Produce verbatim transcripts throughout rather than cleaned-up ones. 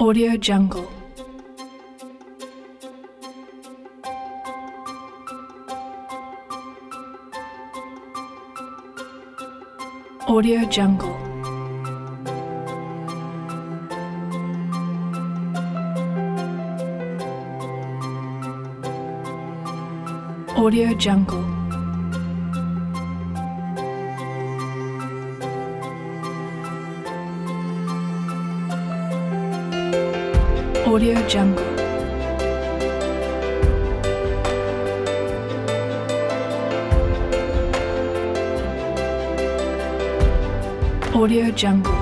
Audio Jungle. Audio Jungle. Audio Jungle. Audio Jungle. Audio Jungle.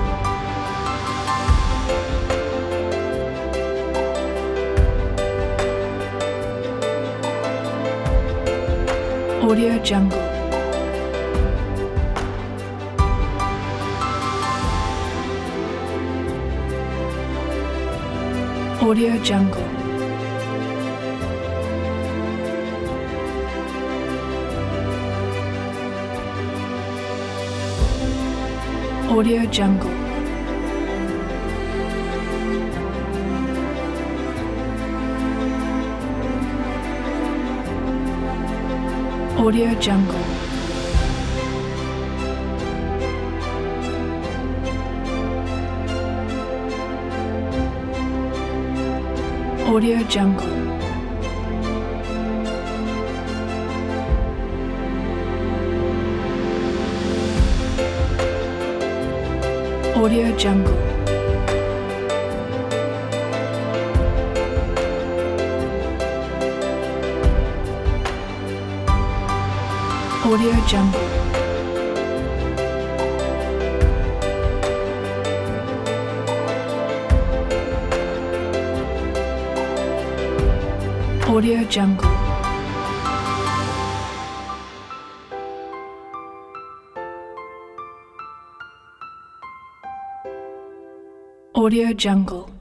Audio Jungle. Audio Jungle. Audio Jungle. Audio Jungle. Audio Jungle. Audio Jungle. Audio Jungle. Audio Jungle. Audio Jungle.